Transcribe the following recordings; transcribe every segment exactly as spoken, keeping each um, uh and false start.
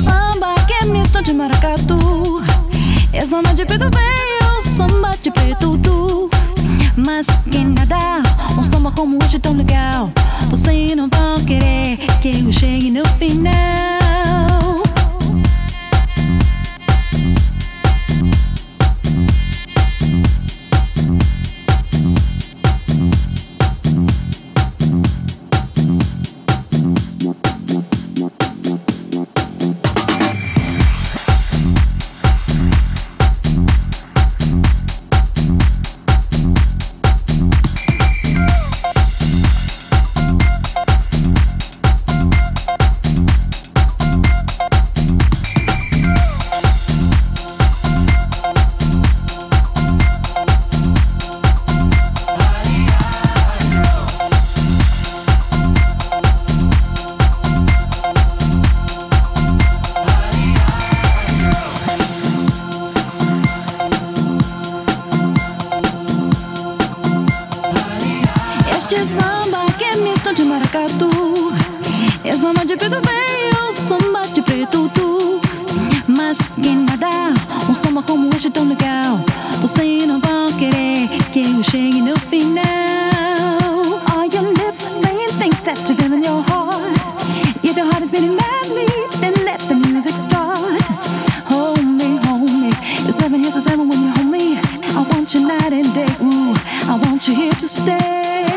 samba que é misto de maracatu. É samba de preto veio, samba de preto tu. Mas que nada, um samba como hoje tão legal. Vocês não vão querer que eu chegue no final. Este samba que é misto de maracatu. É samba de preto veio, samba de preto tu. Mas que nada, um samba como hoje tão legal. Vocês não vão querer que eu chegue no final. All your lips saying things that you feel in your heart. If your heart is beating madly, then let the music start. Hold me, hold me. It's seven years to seven when you hold me. I want you night and day, ooh, I want you here to stay.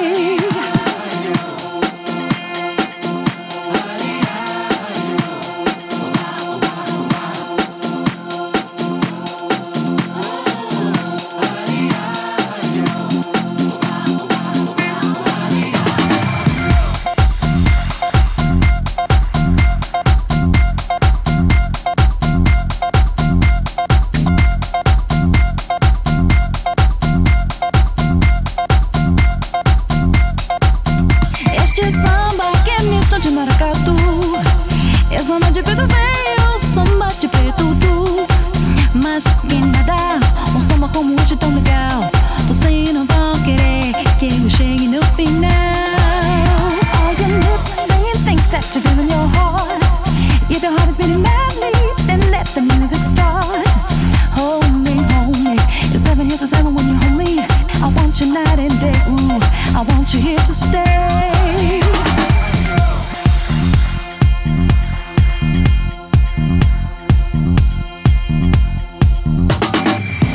Este samba que é misto de maracatu. É samba de preto veio, samba de preto